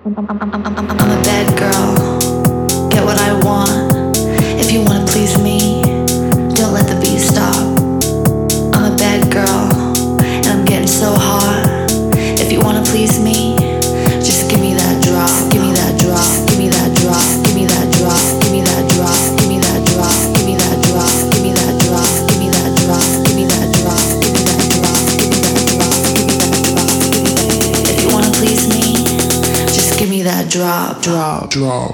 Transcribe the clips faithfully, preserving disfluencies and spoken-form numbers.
I'm a bad girl, get what I want. If you wanna please me, don't let the beat stop. I'm a bad girl, and I'm getting so hot. If you wanna please me, just give me that drop, give me that drop, give me that drop, give me that drop, give me that drop, give me that drop, give me that drop, give me that drop, give me that drop, give me that drop, give me that drop, give me that drop, give me that drop, give me that drop. If you wanna please me, just give me that drop, drop, drop.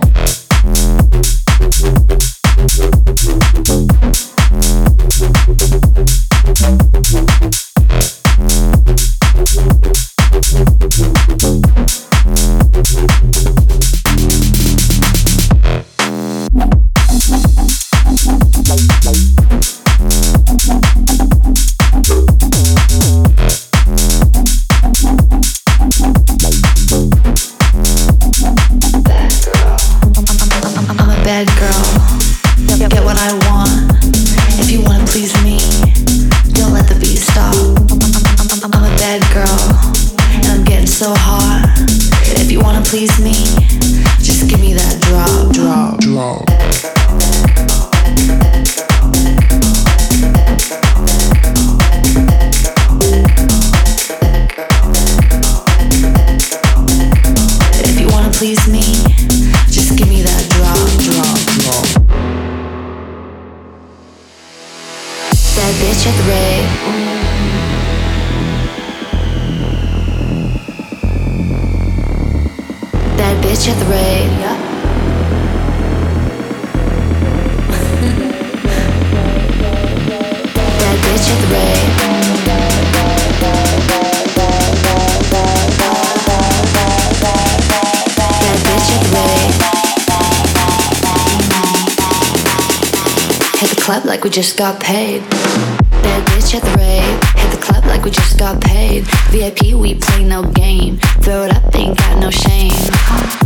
Bad girl, get what I want. If you wanna please me, don't let the beat stop. I'm a bad girl, and I'm getting so hot. If you wanna please me, just give me that drop, drop, drop. If you wanna please me, just give me that drop, drop, drop. That bitch at the rave. That bitch at the rave. Yeah. That bitch at the rave. That bitch at the rave. Hit the club like we just got paid. Bad bitch at the rave. Hit the club like we just got paid. V I P, we play no game. Throw it up, ain't got no shame.